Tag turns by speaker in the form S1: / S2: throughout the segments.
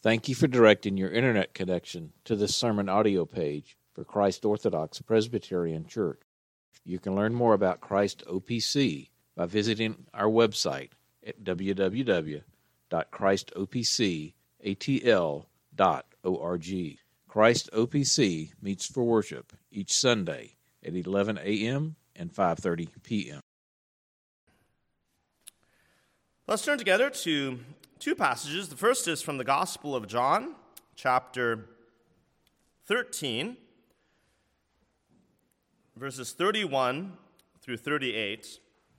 S1: Thank you for directing your internet connection to this sermon audio page for Christ Orthodox Presbyterian Church. You can learn more about Christ OPC by visiting our website at www.christopcatl.org. Christ OPC meets for worship each Sunday at 11 a.m. and 5:30 p.m.
S2: Let's turn together to two passages. The first is from the Gospel of John, chapter 13, verses 31 through 38.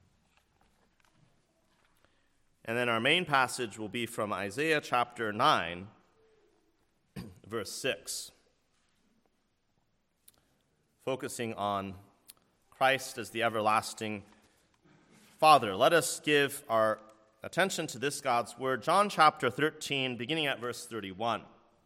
S2: And then our main passage will be from Isaiah chapter 9, verse 6, focusing on Christ as the everlasting Father. Let us give our attention to this God's word. John chapter 13, beginning at verse 31.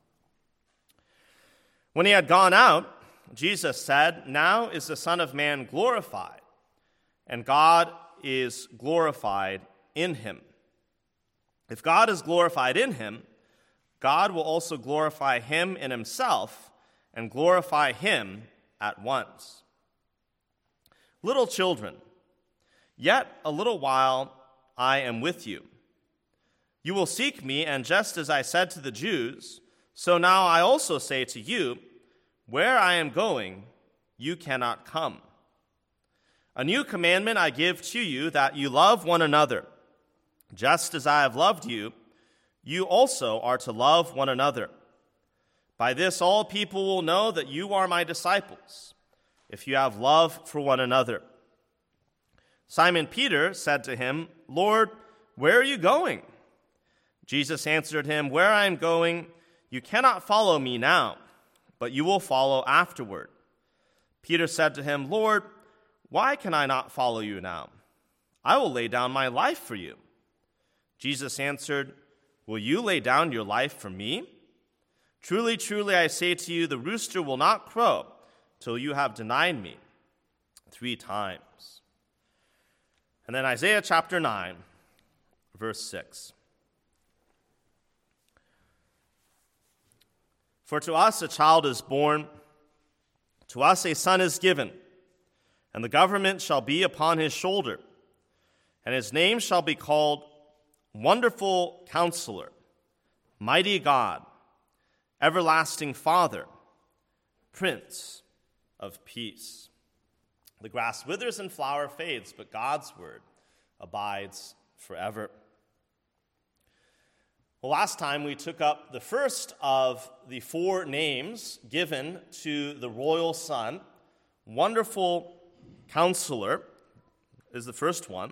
S2: When he had gone out, Jesus said, "Now is the Son of Man glorified, and God is glorified in him. If God is glorified in him, God will also glorify him in himself and glorify him at once. Little children, yet a little while I am with you. You will seek me, and just as I said to the Jews, so now I also say to you, where I am going, you cannot come. A new commandment I give to you, that you love one another. Just as I have loved you, you also are to love one another. By this all people will know that you are my disciples, if you have love for one another." Simon Peter said to him, "Lord, where are you going?" Jesus answered him, "Where I am going, you cannot follow me now, but you will follow afterward." Peter said to him, "Lord, why can I not follow you now? I will lay down my life for you." Jesus answered, "Will you lay down your life for me? Truly, truly, I say to you, the rooster will not crow till you have denied me 3 times. And then Isaiah chapter 9, verse 6. "For to us a child is born, to us a son is given, and the government shall be upon his shoulder, and his name shall be called Wonderful Counselor, Mighty God, Everlasting Father, Prince of Peace." The grass withers and flower fades, but God's word abides forever. Well, last time we took up the first of the 4 names given to the royal son. Wonderful Counselor is the first one.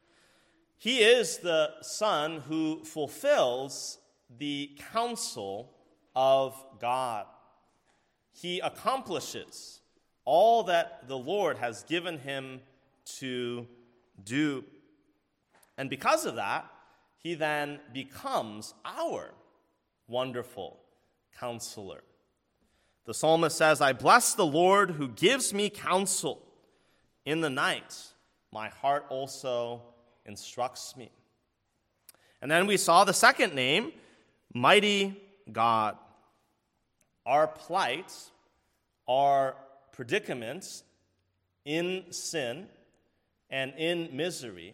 S2: He is the son who fulfills the counsel of God. He accomplishes all that the Lord has given him to do. And because of that, he then becomes our wonderful counselor. The psalmist says, "I bless the Lord who gives me counsel. In the night, my heart also instructs me." And then we saw the second name, Mighty God. Our plight, our predicaments in sin and in misery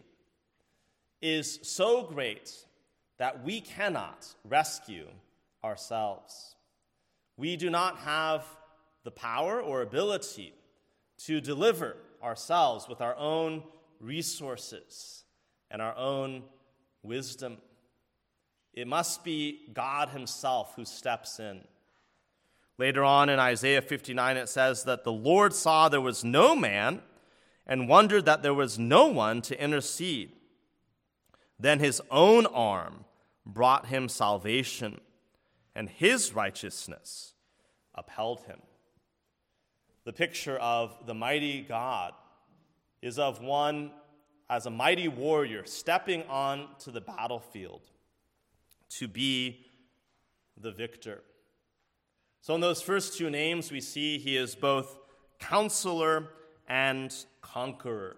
S2: is so great that we cannot rescue ourselves. We do not have the power or ability to deliver ourselves with our own resources and our own wisdom. It must be God himself who steps in. Later on in Isaiah 59, it says that the Lord saw there was no man and wondered that there was no one to intercede. Then his own arm brought him salvation, and his righteousness upheld him. The picture of the mighty God is of one as a mighty warrior stepping onto the battlefield to be the victor. So in those first 2 names, we see he is both counselor and conqueror.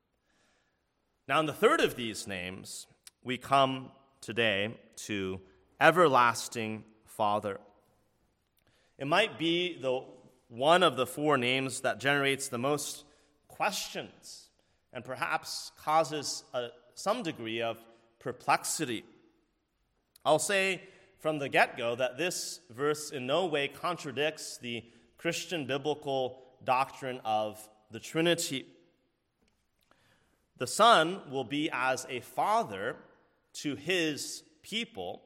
S2: Now in the third of these names, we come today to everlasting Father. It might be the one of the four names that generates the most questions and perhaps causes some degree of perplexity. I'll say from the get-go that this verse in no way contradicts the Christian biblical doctrine of the Trinity. The Son will be as a father to his people,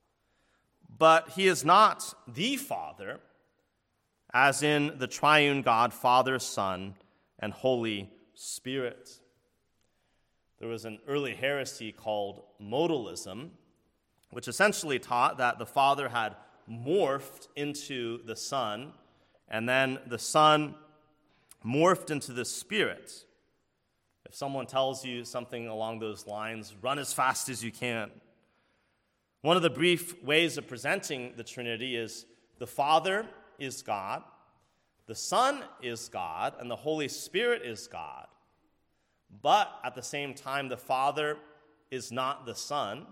S2: but he is not the Father, as in the triune God, Father, Son, and Holy Spirit. There was an early heresy called modalism, which essentially taught that the Father had morphed into the Son, and then the Son morphed into the Spirit. If someone tells you something along those lines, run as fast as you can. One of the brief ways of presenting the Trinity is the Father is God, the Son is God, and the Holy Spirit is God. But at the same time, the Father is not the Son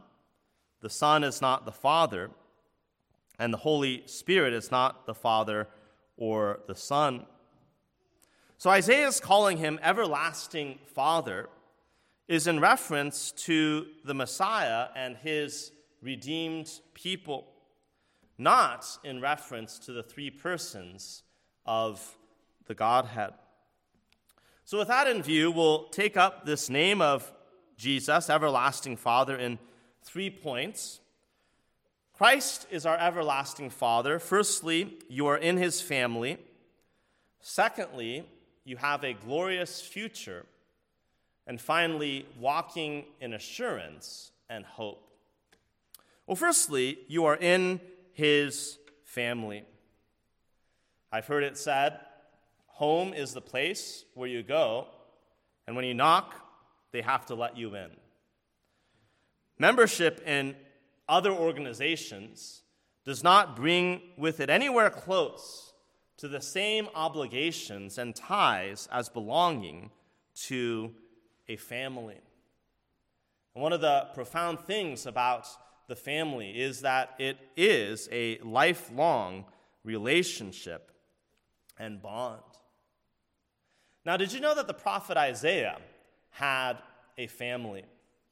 S2: is not the Father, and the Holy Spirit is not the Father or the Son. So Isaiah is calling him everlasting Father is in reference to the Messiah and his redeemed people, not in reference to the three persons of the Godhead. So with that in view, we'll take up this name of Jesus, everlasting Father, in 3 points. Christ is our everlasting Father. Firstly, you are in his family. Secondly, you have a glorious future. And finally, walking in assurance and hope. Well, firstly, you are in his family. I've heard it said, home is the place where you go, and when you knock, they have to let you in. Membership in other organizations does not bring with it anywhere close to the same obligations and ties as belonging to a family. And one of the profound things about the family is that it is a lifelong relationship and bond. Now, did you know that the prophet Isaiah had a family?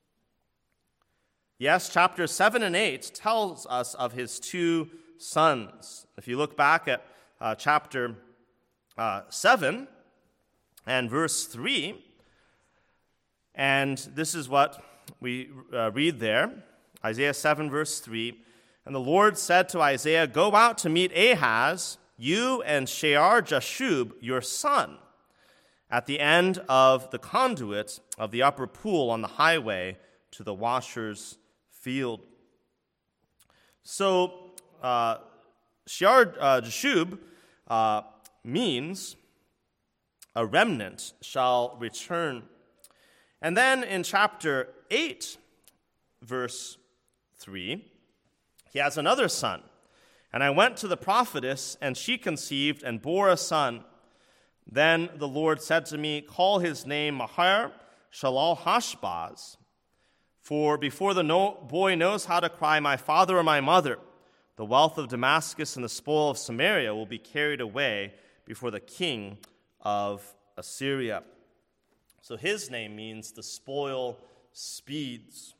S2: Yes, chapters 7 and 8 tells us of his 2 sons. If you look back at chapter 7 and verse 3, and this is what we read there, Isaiah 7 verse 3, and the Lord said to Isaiah, "Go out to meet Ahaz, you and Shear-Jashub, your son, at the end of the conduit of the upper pool on the highway to the washer's field." So, Shear-Jashub means a remnant shall return. And then in chapter 8, verse 3, he has another son. "And I went to the prophetess, and she conceived and bore a son. Then the Lord said to me, call his name Maher-Shalal-Hashbaz. For before the boy knows how to cry, my father or my mother, the wealth of Damascus and the spoil of Samaria will be carried away before the king of Assyria." So his name means the spoil speeds.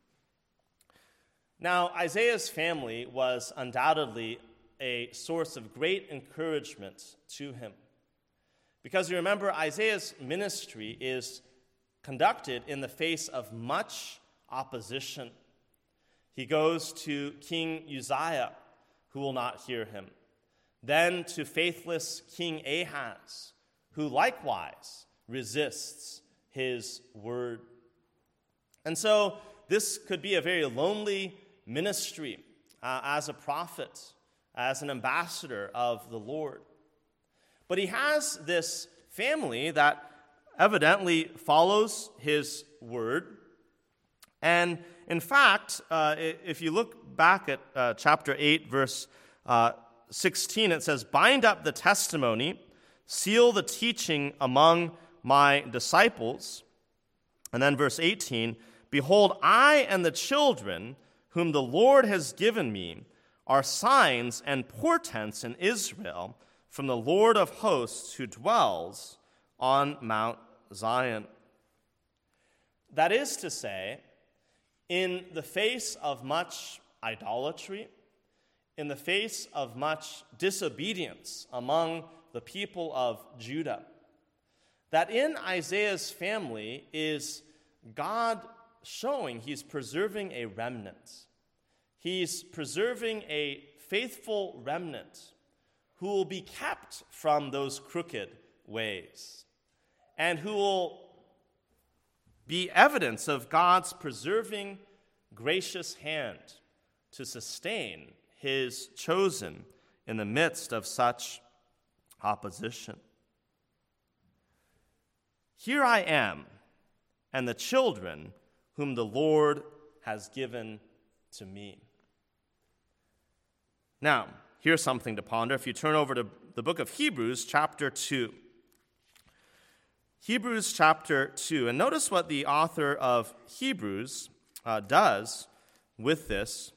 S2: Now, Isaiah's family was undoubtedly a source of great encouragement to him. Because you remember, Isaiah's ministry is conducted in the face of much opposition. He goes to King Uzziah, who will not hear him. Then to faithless King Ahaz, who likewise resists his word. And so this could be a very lonely ministry as a prophet, as an ambassador of the Lord. But he has this family that evidently follows his word. And in fact, if you look back at chapter 8, verse 16, it says, "Bind up the testimony, seal the teaching among my disciples." And then verse 18, "Behold, I and the children whom the Lord has given me, are signs and portents in Israel from the Lord of hosts who dwells on Mount Zion. That is to say, in the face of much idolatry, in the face of much disobedience among the people of Judah, that in Isaiah's family is God showing he's preserving a remnant. He's preserving a faithful remnant who will be kept from those crooked ways and who will be evidence of God's preserving, gracious hand to sustain his chosen in the midst of such opposition. Here I am, and the children whom the Lord has given to me. Now, here's something to ponder. If you turn over to the book of Hebrews, chapter 2. Hebrews chapter 2. And notice what the author of Hebrews does with this.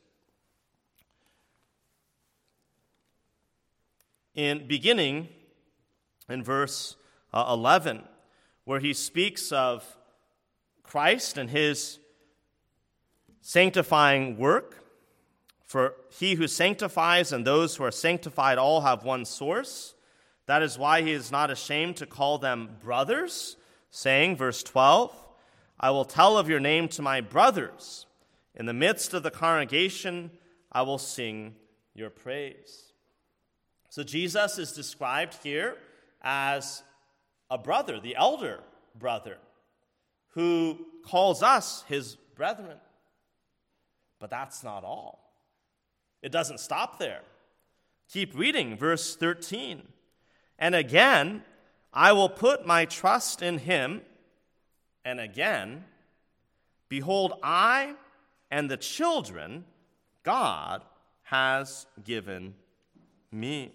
S2: Beginning in verse 11, where he speaks of Christ and his sanctifying work. For he who sanctifies and those who are sanctified all have one source. That is why he is not ashamed to call them brothers, saying, verse 12, I will tell of your name to my brothers. In the midst of the congregation, I will sing your praise. So Jesus is described here as a brother, the elder brother, who calls us his brethren. But that's not all. It doesn't stop there. Keep reading, verse 13. And again, I will put my trust in him. And again, behold, I and the children God has given me.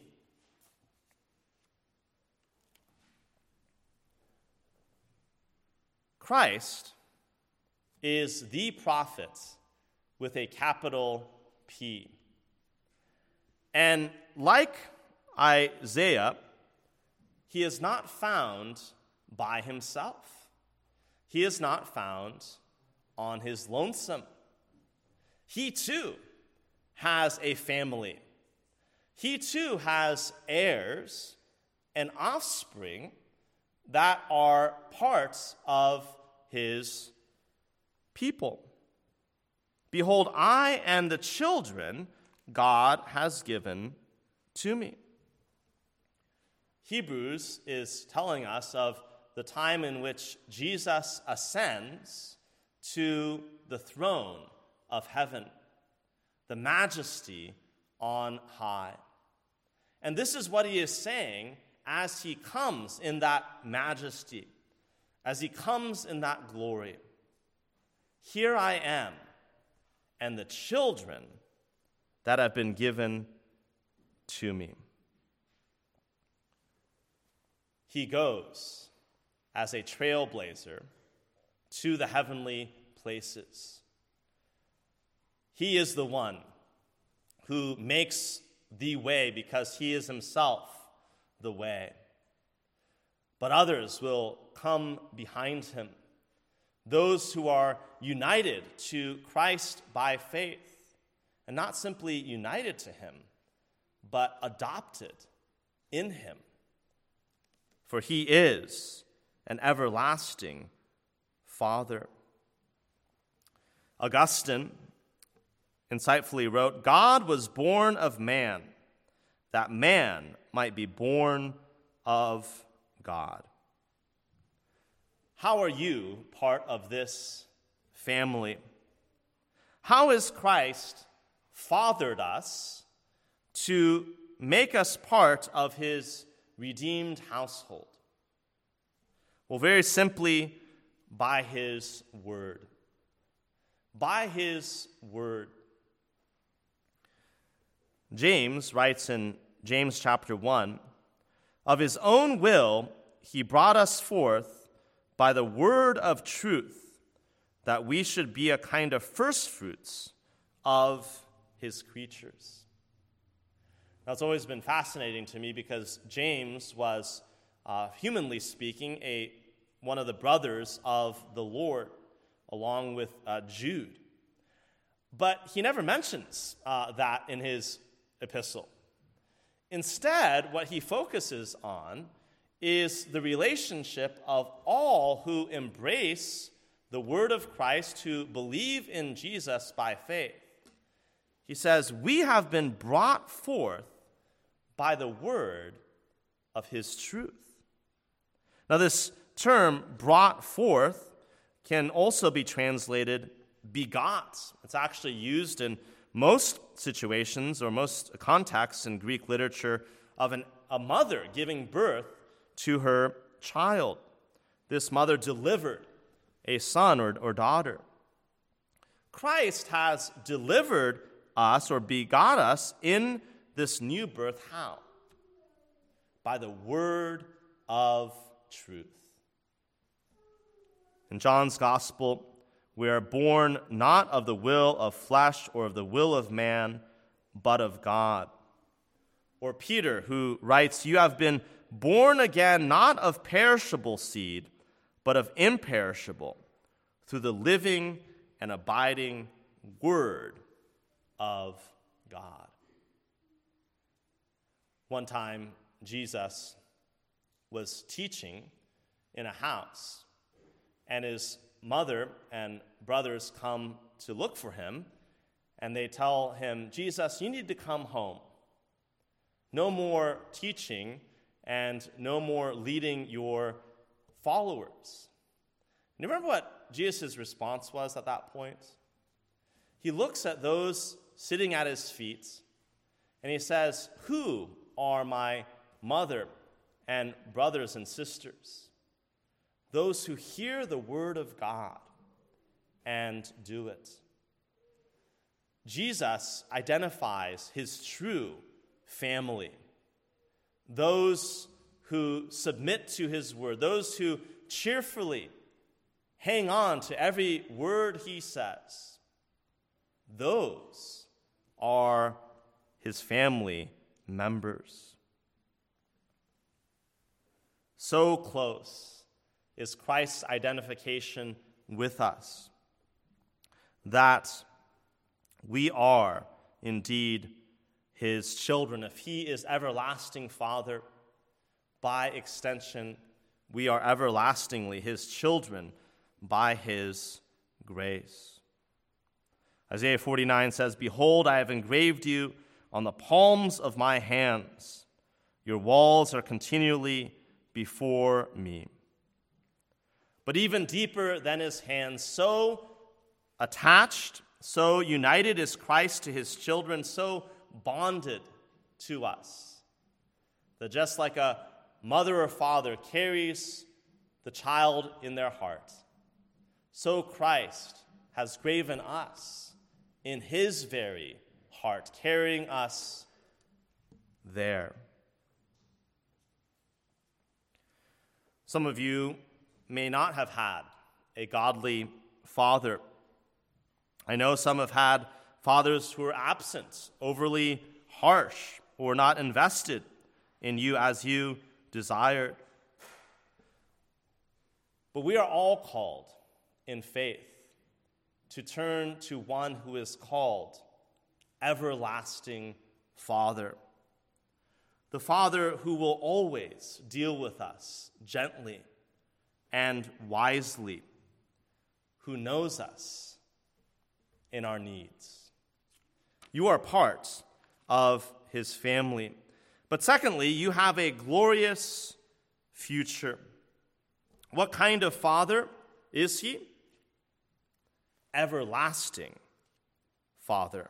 S2: Christ is the prophet with a capital P. And like Isaiah, he is not found by himself. He is not found on his lonesome. He too has a family. He too has heirs and offspring that are parts of his people. Behold, I and the children God has given to me. Hebrews is telling us of the time in which Jesus ascends to the throne of heaven, the majesty on high. And this is what he is saying as he comes in that majesty, as he comes in that glory. Here I am, and the children that have been given to me. He goes as a trailblazer to the heavenly places. He is the one who makes the way because he is himself the way. But others will come behind him, those who are united to Christ by faith, and not simply united to him, but adopted in him. For he is an everlasting Father. Augustine insightfully wrote, God was born of man, that man might be born of God. How are you part of this family? How has Christ fathered us to make us part of his redeemed household? Well, very simply, by his word. By his word. James writes in James chapter 1, of his own will he brought us forth by the word of truth, that we should be a kind of firstfruits of his creatures. Now, it's always been fascinating to me because James was, humanly speaking, one of the brothers of the Lord, along with Jude. But he never mentions that in his epistle. Instead, what he focuses on is the relationship of all who embrace the word of Christ, who believe in Jesus by faith. He says, we have been brought forth by the word of his truth. Now, this term, brought forth, can also be translated begot. It's actually used in most situations or most contexts in Greek literature of a mother giving birth to her child. This mother delivered a son or daughter. Christ has delivered us or begot us in this new birth. How? By the word of truth. In John's gospel, we are born not of the will of flesh or of the will of man, but of God. Or Peter, who writes, you have been born again not of perishable seed, but of imperishable, through the living and abiding word of God. One time, Jesus was teaching in a house, and his mother and brothers come to look for him, and they tell him, Jesus, you need to come home. No more teaching and no more leading your followers. You remember what Jesus' response was at that point? He looks at those sitting at his feet, and he says, who are my mother and brothers and sisters? Those who hear the word of God and do it. Jesus identifies his true family. Those who submit to his word, those who cheerfully hang on to every word he says. Those are his family members. So close is Christ's identification with us that we are indeed his children. If he is everlasting Father, by extension, we are everlastingly his children by his grace. Isaiah 49 says, behold, I have engraved you on the palms of my hands. Your walls are continually before me. But even deeper than his hands, so attached, so united is Christ to his children, so bonded to us, that just like a mother or father carries the child in their heart, so Christ has graven us in his very heart, carrying us there. Some of you may not have had a godly father. I know some have had fathers who were absent, overly harsh, or not invested in you as you desired. But we are all called in faith to turn to one who is called Everlasting Father. The Father who will always deal with us gently and wisely, who knows us in our needs. You are part of his family. But secondly, you have a glorious future. What kind of father is he? Everlasting Father.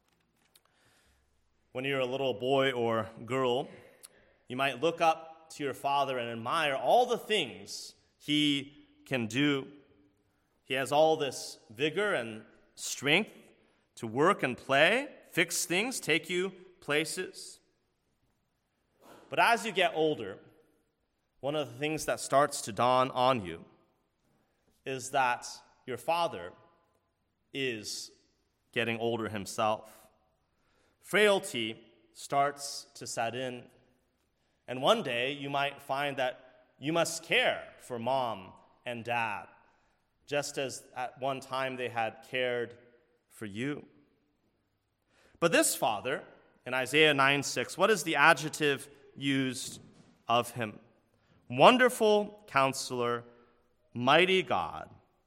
S2: When you're a little boy or girl, you might look up to your father and admire all the things he can do. He has all this vigor and strength to work and play, fix things, take you places. But as you get older, one of the things that starts to dawn on you is that your father is getting older himself. Frailty starts to set in. And one day you might find that you must care for mom and dad, just as at one time they had cared for you. But this father, in Isaiah 9:6, what is the adjective used of him? Wonderful Counselor, Mighty God,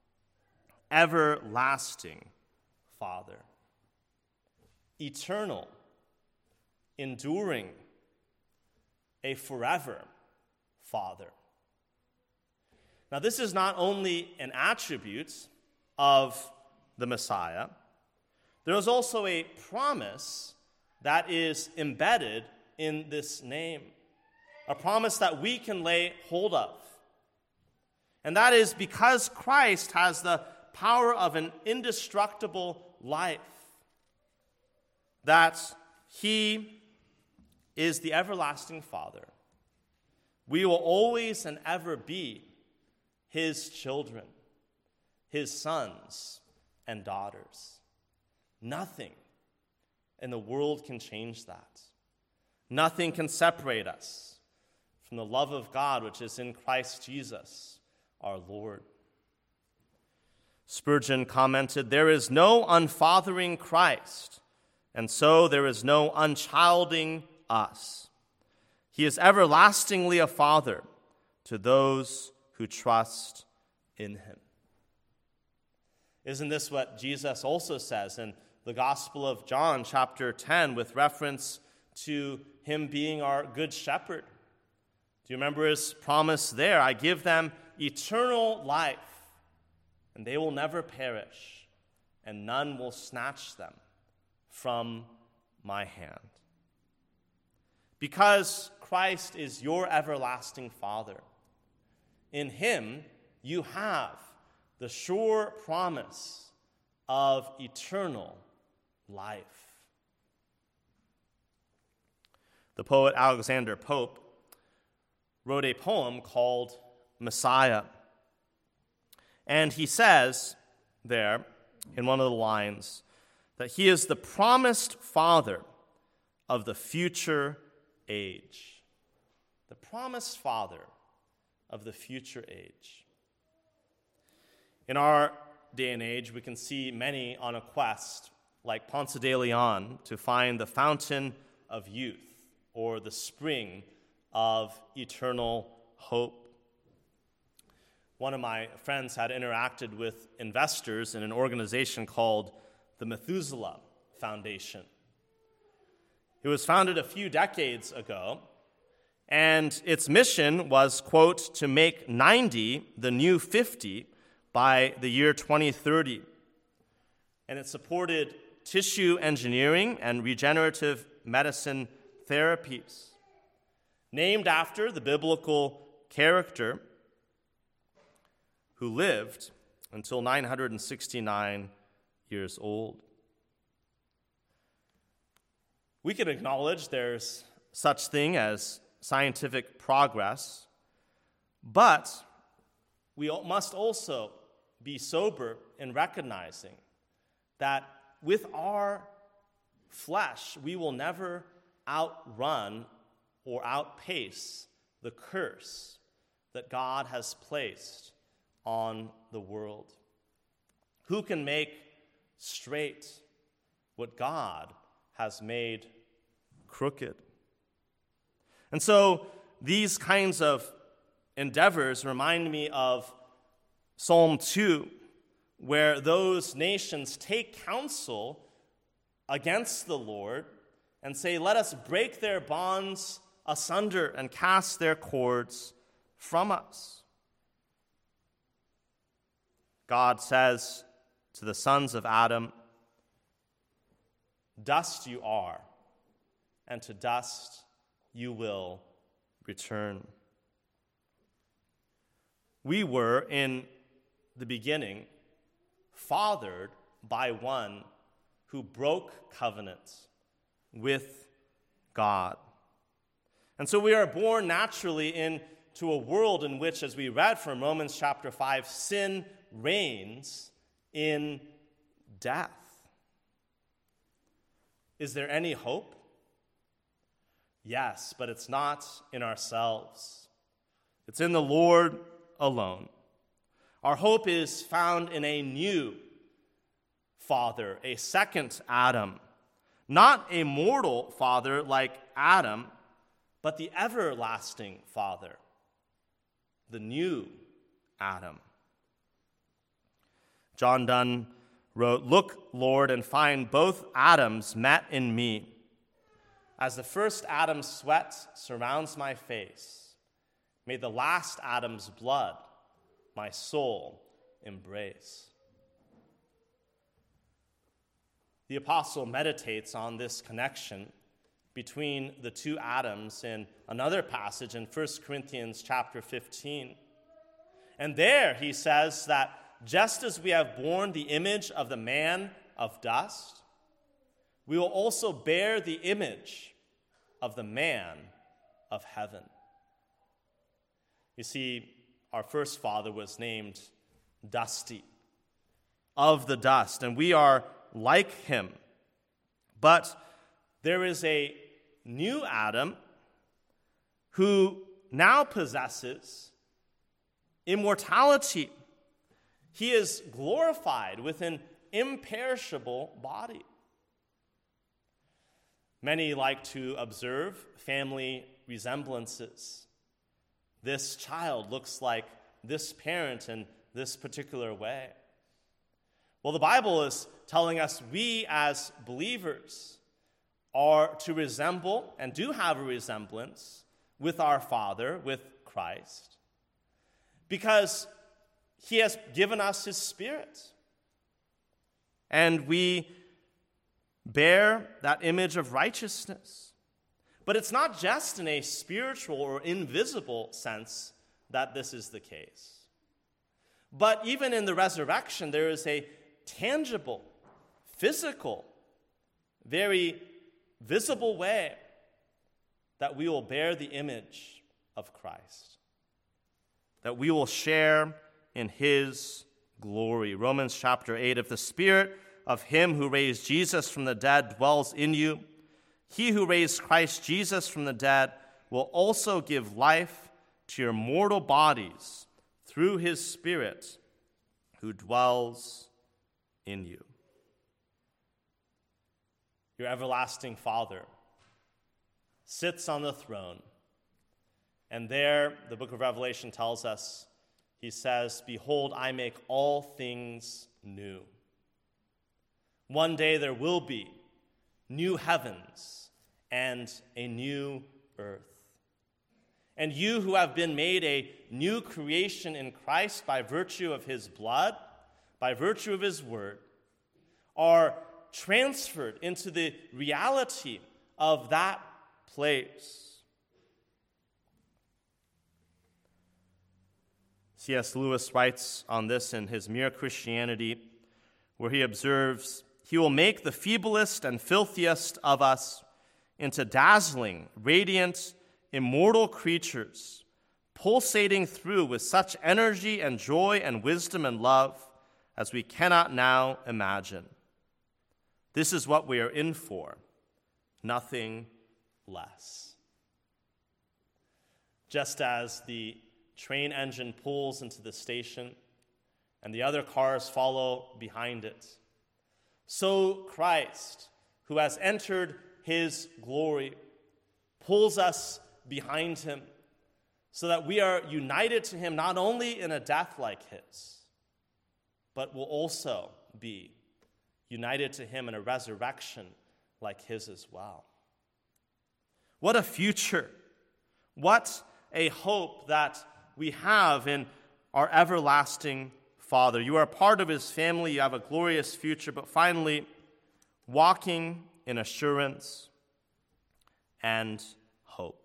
S2: Everlasting Father. Eternal, enduring, a forever Father. Now, this is not only an attribute of the Messiah, there is also a promise that is embedded in this name, a promise that we can lay hold of. And that is because Christ has the power of an indestructible life, that he is the everlasting Father. We will always and ever be his children, his sons and daughters. Nothing in the world can change that. Nothing can separate us from the love of God which is in Christ Jesus, our Lord. Spurgeon commented, "There is no unfathering Christ, and so there is no unchilding us. He is everlastingly a father to those who trust in him." Isn't this what Jesus also says in the Gospel of John, chapter 10, with reference to him being our good shepherd? Do you remember his promise there? "I give them eternal life, and they will never perish, and none will snatch them from my hand." Because Christ is your everlasting Father, in him you have the sure promise of eternal life. The poet Alexander Pope wrote a poem called Messiah. And he says there, in one of the lines, that he is the promised father of the future age. The promised father of the future age. In our day and age, we can see many on a quest, like Ponce de Leon, to find the fountain of youth or the spring of eternal hope. One of my friends had interacted with investors in an organization called the Methuselah Foundation. It was founded a few decades ago, and its mission was, quote, to make 90 the new 50 by the year 2030. And it supported tissue engineering and regenerative medicine therapies, named after the biblical character who lived until 969 years old. We can acknowledge there's such thing as scientific progress, but we must also be sober in recognizing that with our flesh, we will never outrun or outpace the curse that God has placed on the world. Who can make straight what God has made crooked? And so these kinds of endeavors remind me of Psalm 2, where those nations take counsel against the Lord and say, "Let us break their bonds asunder and cast their cords from us." God says to the sons of Adam, "Dust you are, and to dust you will return." We were, in the beginning, fathered by one who broke covenant with God. And so we are born naturally into a world in which, as we read from Romans chapter 5, sin reigns in death. Is there any hope? Yes, but it's not in ourselves. It's in the Lord alone. Our hope is found in a new Father, a second Adam. Not a mortal Father like Adam, but the everlasting Father, the new Adam. John Donne wrote, "Look, Lord, and find both Adams met in me. As the first Adam's sweat surrounds my face, may the last Adam's blood my soul embrace." The apostle meditates on this connection between the two Adams in another passage in 1 Corinthians chapter 15. And there he says that just as we have borne the image of the man of dust, we will also bear the image of the man of heaven. You see, our first father was named Dusty, of the dust, and we are like him. But there is a new Adam who now possesses immortality. He is glorified with an imperishable body. Many like to observe family resemblances. This child looks like this parent in this particular way. Well, the Bible is telling us we as believers are to resemble and do have a resemblance with our Father, with Christ, because he has given us his Spirit. And we bear that image of righteousness. But it's not just in a spiritual or invisible sense that this is the case. But even in the resurrection, there is a tangible, physical, very visible way that we will bear the image of Christ, that we will share in his glory. Romans chapter 8, if the Spirit of him who raised Jesus from the dead dwells in you, he who raised Christ Jesus from the dead will also give life to your mortal bodies through his Spirit who dwells in you. Your everlasting Father sits on the throne, and there, the book of Revelation tells us, he says, "Behold, I make all things new." One day there will be new heavens and a new earth. And you who have been made a new creation in Christ by virtue of his blood, by virtue of his word, are transferred into the reality of that place. C.S. Lewis writes on this in his Mere Christianity, where he observes, "He will make the feeblest and filthiest of us into dazzling, radiant, immortal creatures, pulsating through with such energy and joy and wisdom and love as we cannot now imagine. This is what we are in for, nothing less." Just as the train engine pulls into the station and the other cars follow behind it, so Christ, who has entered his glory, pulls us behind him so that we are united to him not only in a death like his, but will also be united to him in a resurrection like his as well. What a future! What a hope that we have in our everlasting Father. You are part of his family, you have a glorious future, but finally, walking in assurance and hope.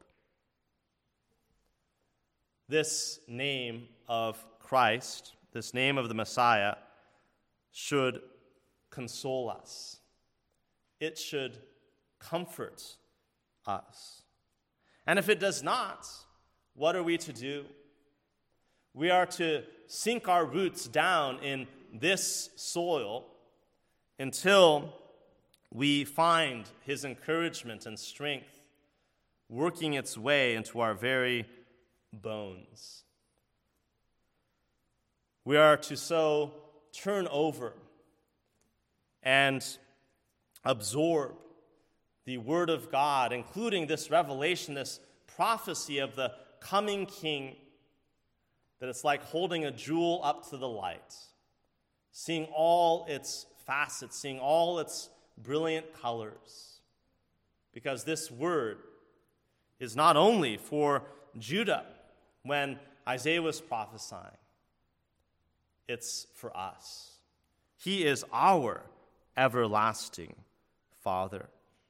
S2: This name of Christ, this name of the Messiah, should console us. It should comfort us. And if it does not, what are we to do? We are to sink our roots down in this soil until we find his encouragement and strength working its way into our very bones. We are to so turn over and absorb the Word of God, including this revelation, this prophecy of the coming King, that it's like holding a jewel up to the light, seeing all its facets, seeing all its brilliant colors. Because this word is not only for Judah when Isaiah was prophesying, it's for us. He is our everlasting Father.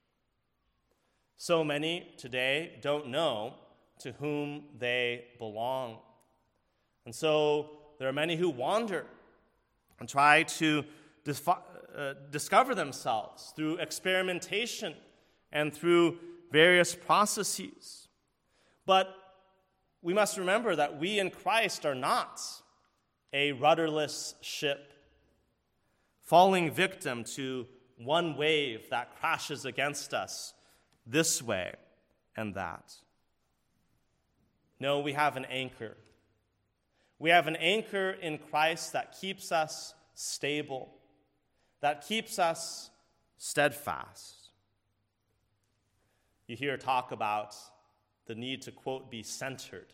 S2: So many today don't know to whom they belong. And so there are many who wander and try to discover themselves through experimentation and through various processes. But we must remember that we in Christ are not a rudderless ship, falling victim to one wave that crashes against us this way and that. No, we have an anchor. We have an anchor in Christ that keeps us stable, that keeps us steadfast. You hear talk about the need to, quote, be centered.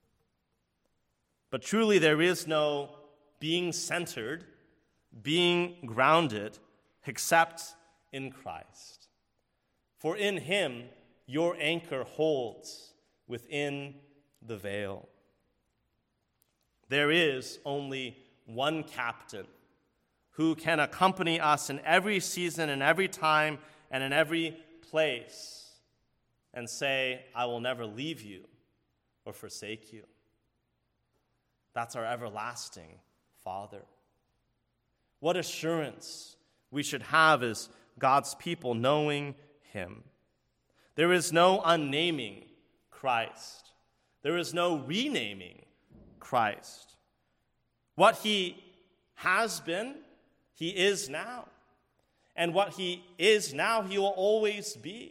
S2: But truly there is no being centered, being grounded, except in Christ. For in him your anchor holds within the veil. There is only one captain who can accompany us in every season, in every time, and in every place, and say, I will never leave you or forsake you. That's our everlasting Father. What assurance we should have as God's people knowing him. There is no unnaming Christ. There is no renaming Christ. What he has been, he is now. And what he is now, he will always be.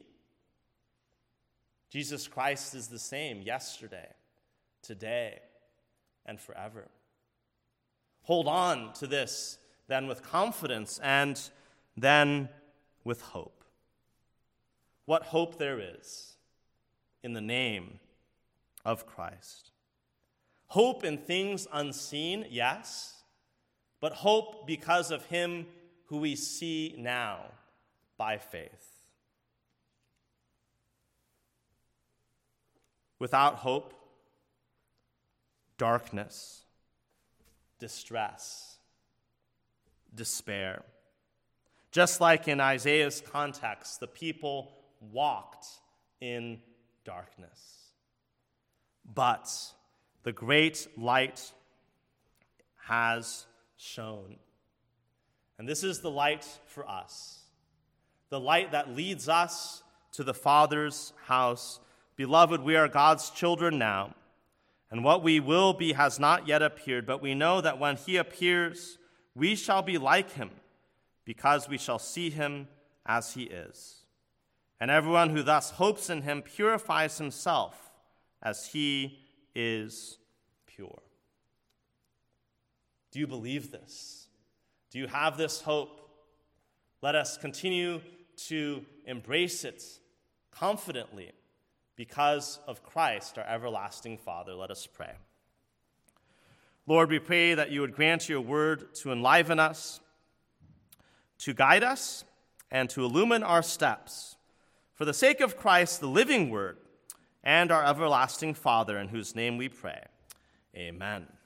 S2: Jesus Christ is the same yesterday, today, and forever. Hold on to this then with confidence and then with hope. What hope there is in the name of Christ. Hope in things unseen, yes, but hope because of him who we see now by faith. Without hope, darkness, distress, despair. Just like in Isaiah's context, the people walked in darkness. But the great light has shone. And this is the light for us, the light that leads us to the Father's house. Beloved, we are God's children now, and what we will be has not yet appeared, but we know that when he appears, we shall be like him, because we shall see him as he is. And everyone who thus hopes in him purifies himself as he is pure. Do you believe this? Do you have this hope? Let us continue to embrace it confidently because of Christ, our everlasting Father. Let us pray. Lord, we pray that you would grant your word to enliven us, to guide us, and to illumine our steps. For the sake of Christ, the living word, and our everlasting Father, in whose name we pray. Amen.